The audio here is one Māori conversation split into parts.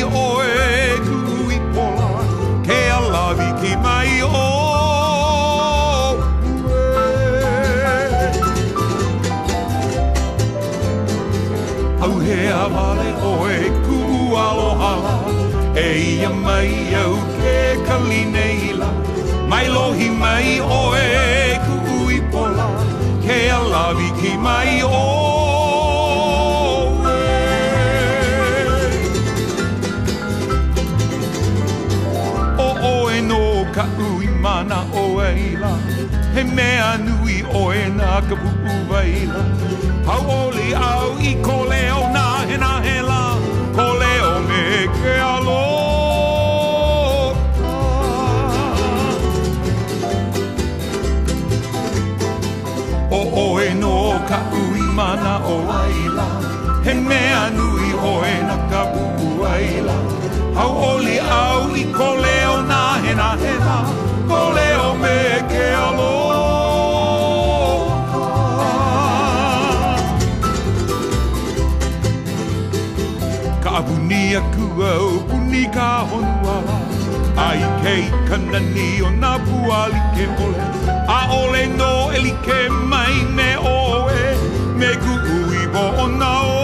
o e kui pola, ke alawi ki mai o au he awale o e ku aloha, e ia mai au ke kalineila, mai lohi mai o e kui pola, ke alawi ki mai o ka ui mana o eila, he mea nui o e nā ka pupu waila. Hau oli au i ko leo nā he nā he la, ko leo me ke aloha. O e no ka ui mana o eila, he mea nui o e nā ka pupu waila. Hau oli au i ko leo nā he nā he la, ko leo me ke aloha. Ka apuni aku au puni ka honuala, ai kei kanani o nā puali ke ole, a ole no e like mai me oe, me ku ui bo o nā o.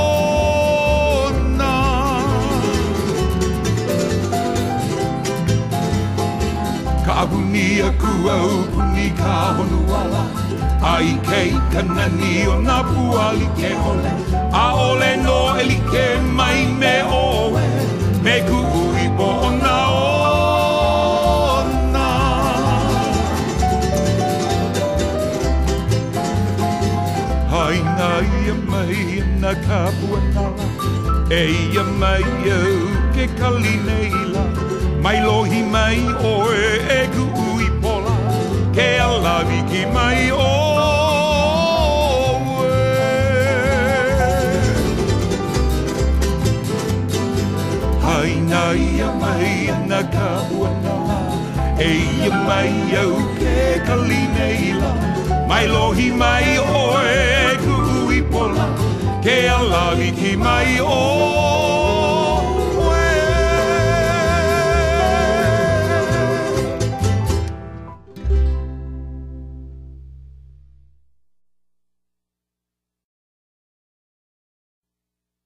Ka apuni aku au puni ka honuala, ai kei kanani o nā puali ke ole, a ole no e like mai me oe, me ku ui po o nā ona. Haina ia mai na ka puanala, e ia mai au ke kalineila, mai lohi mai oe e ku ui pola, ke alawi ki mai oe. Haina ia mai na ka puanala, e ia mai au ke kalineila, mai lohi mai oe e ku ui pola, ke alawi ki mai oe.